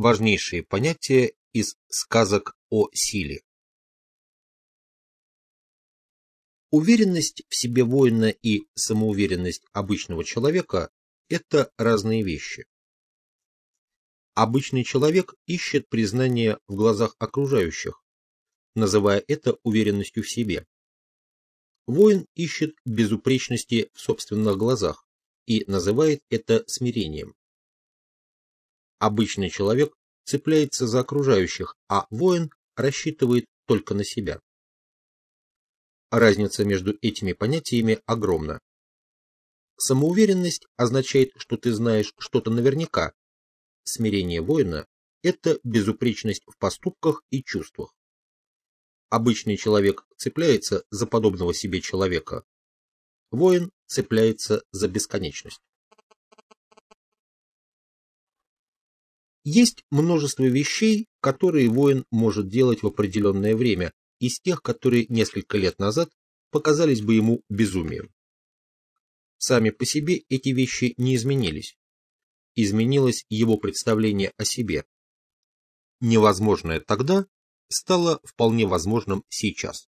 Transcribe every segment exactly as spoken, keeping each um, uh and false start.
Важнейшие понятия из сказок о силе. Уверенность в себе воина и самоуверенность обычного человека – это разные вещи. Обычный человек ищет признания в глазах окружающих, называя это уверенностью в себе. Воин ищет безупречности в собственных глазах и называет это смирением. Обычный человек цепляется за окружающих, а воин рассчитывает только на себя. Разница между этими понятиями огромна. Самоуверенность означает, что ты знаешь что-то наверняка. Смирение воина – это безупречность в поступках и чувствах. Обычный человек цепляется за подобного себе человека. Воин цепляется за бесконечность. Есть множество вещей, которые воин может делать в определенное время, из тех, которые несколько лет назад показались бы ему безумием. Сами по себе эти вещи не изменились. Изменилось его представление о себе. Невозможное тогда стало вполне возможным сейчас.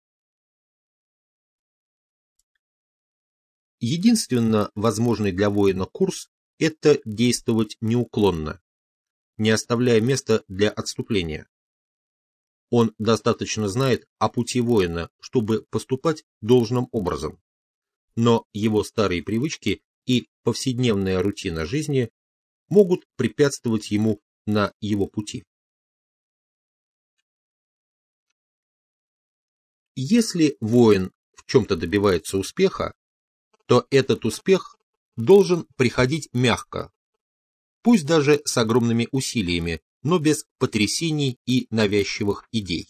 Единственно возможный для воина курс – это действовать неуклонно, не оставляя места для отступления. Он достаточно знает о пути воина, чтобы поступать должным образом, но его старые привычки и повседневная рутина жизни могут препятствовать ему на его пути. Если воин в чем-то добивается успеха, то этот успех должен приходить мягко, пусть даже с огромными усилиями, но без потрясений и навязчивых идей.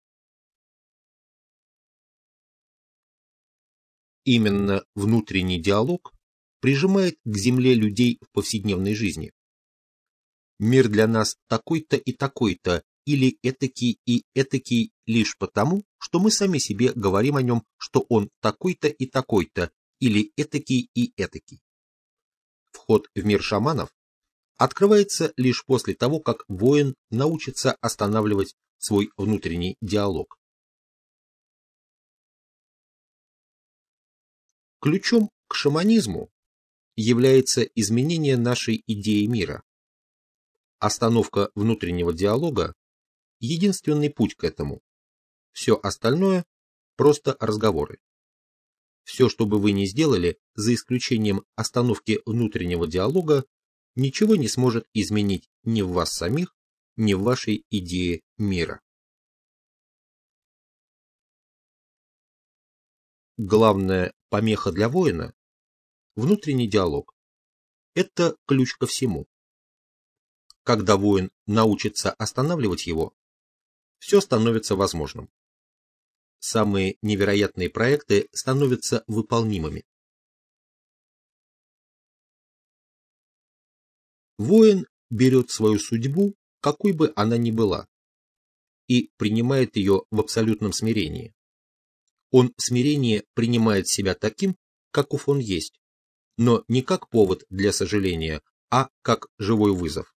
Именно внутренний диалог прижимает к земле людей в повседневной жизни. Мир для нас такой-то и такой-то, или этакий и этакий лишь потому, что мы сами себе говорим о нем, что он такой-то и такой-то, или этакий и этакий. Вход в мир шаманов открывается лишь после того, как воин научится останавливать свой внутренний диалог. Ключом к шаманизму является изменение нашей идеи мира. Остановка внутреннего диалога – единственный путь к этому. Все остальное – просто разговоры. Все, что бы вы ни сделали, за исключением остановки внутреннего диалога, ничего не сможет изменить ни в вас самих, ни в вашей идее мира. Главная помеха для воина – внутренний диалог. Это ключ ко всему. Когда воин научится останавливать его, все становится возможным. Самые невероятные проекты становятся выполнимыми. Воин берет свою судьбу, какой бы она ни была, и принимает ее в абсолютном смирении. Он в смирении принимает себя таким, каков он есть, но не как повод для сожаления, а как живой вызов.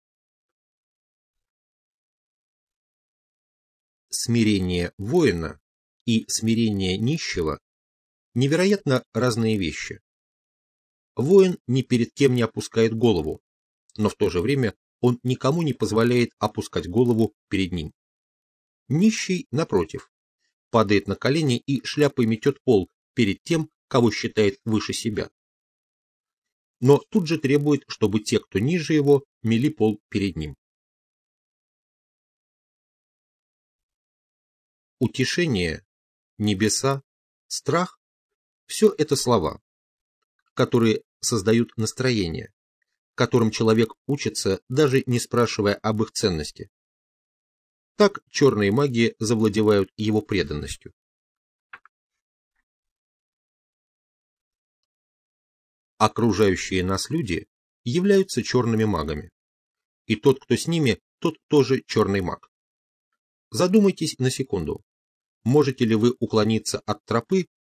Смирение воина и смирение нищего – невероятно разные вещи. Воин ни перед кем не опускает голову, но в то же время он никому не позволяет опускать голову перед ним. Нищий, напротив, падает на колени и шляпой метет пол перед тем, кого считает выше себя. Но тут же требует, чтобы те, кто ниже его, мели пол перед ним. Утешение, небеса, страх – все это слова, которые создают настроение, которым человек учится, даже не спрашивая об их ценности. Так черные маги завладевают его преданностью. Окружающие нас люди являются черными магами, и тот, кто с ними, тот тоже черный маг. Задумайтесь на секунду. Можете ли вы уклониться от тропы,